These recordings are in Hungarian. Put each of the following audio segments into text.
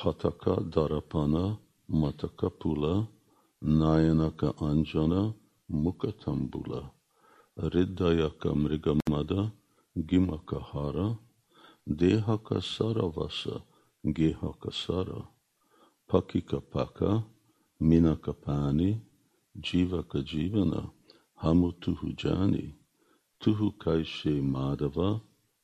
Hataka Darapana Mataka Pula Nayanaka Anjana Mukatambula Riddayaka Mrigamada Gimaka Hara Dehaka Saravasa Gehaka Sara Pakika Paka Minaka Pani Jivaka Jivana Hamutuhu Jani Tuhu Kaishe Madhava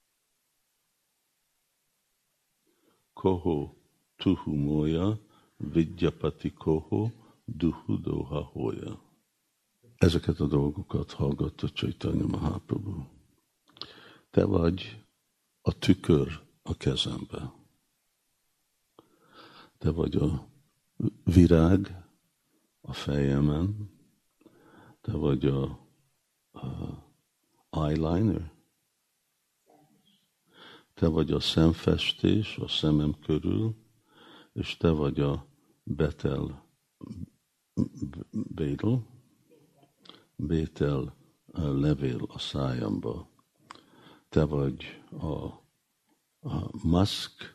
Koho Tuhu Moya Vidyapati Koho Duhu Doha Hoya. Ezeket a dolgokat hallgatta Chaitanya Mahaprabhu. Te vagy a tükör a kezembe. Te vagy a virág a fejemen. Te vagy a eyeliner. Te vagy a szemfestés a szemem körül, és te vagy a bétel levél a szájamba. Te vagy a maszk,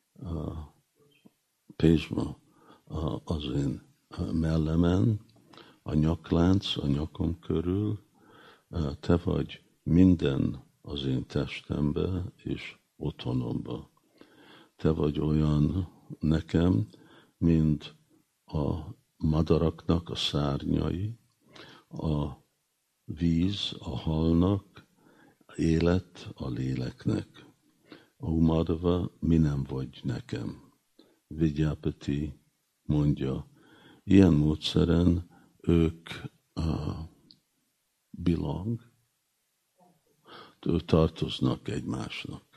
pézsma az én mellemen, a nyaklánc a nyakom körül, te vagy minden az én testembe és otthonomba. Te vagy olyan nekem, mint a madaraknak a szárnyai, a víz a halnak, élet a léleknek. Ó Madhava, mi nem vagy nekem. Vidyapati mondja, ilyen módszeren ők tartoznak egymásnak.